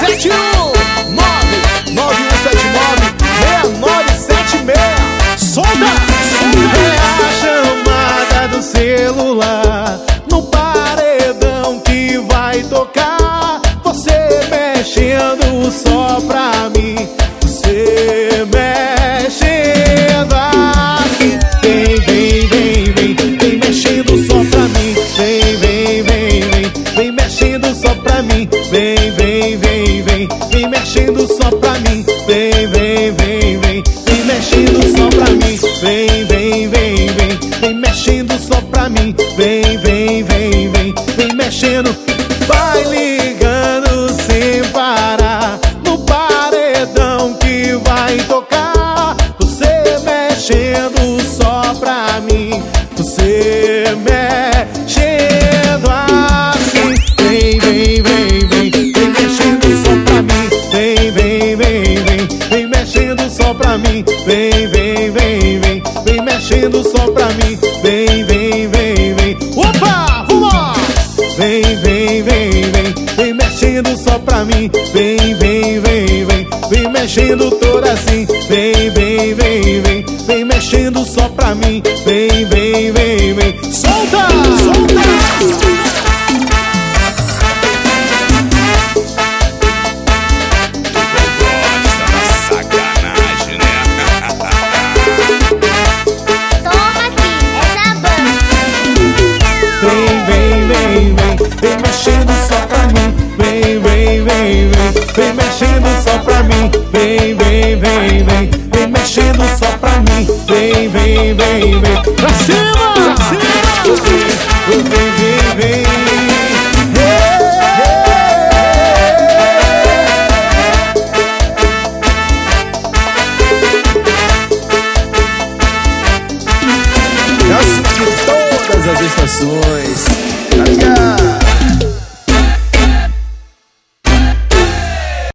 Solta! É a chamada do celular no paredão que vai tocar. Você mexendo só pra mim, você mexendo assim. Vem, vem, vem, vem, vem mexendo só pra mim. Vem, vem, vem, vem, vem mexendo só pra mim. Vem, vem, vem, vem, vem mexendo só pra mim. Vem, vem, vem, vem, vem mexendo só pra mim. Vem, vem, vem, vem, vem mexendo só pra mim. Vem, vem, vem, vem, vem mexendo. Vai ligando sem parar no paredão que vai tocar. Você mexendo só pra mim, você mexendo assim. Vem, vem, vem, vem, vem mexendo só pra mim. Vem, vem, vem, vem, vem mexendo só pra mim. Vem, vem, vem, vem, vem mexendo só pra mim. Vem, vem, vem, vem. Opa, vamos! Vem, vem, vem, vem, vem mexendo só pra mim. Vem, vem, vem, vem, vem mexendo toda assim. Vem, vem, vem, vem, vem mexendo só pra mim. Vem, vem, vem, vem. Solta! Solta! Vem mexendo só pra mim. Vem, vem, vem, vem, vem mexendo só pra mim. Vem, vem, vem, vem, vem mexendo só pra mim. Vem, vem, vem, vem. Pra cima! Pra cima! Vem, vem, vem, vem. Acima de todas as estações, tá ligado?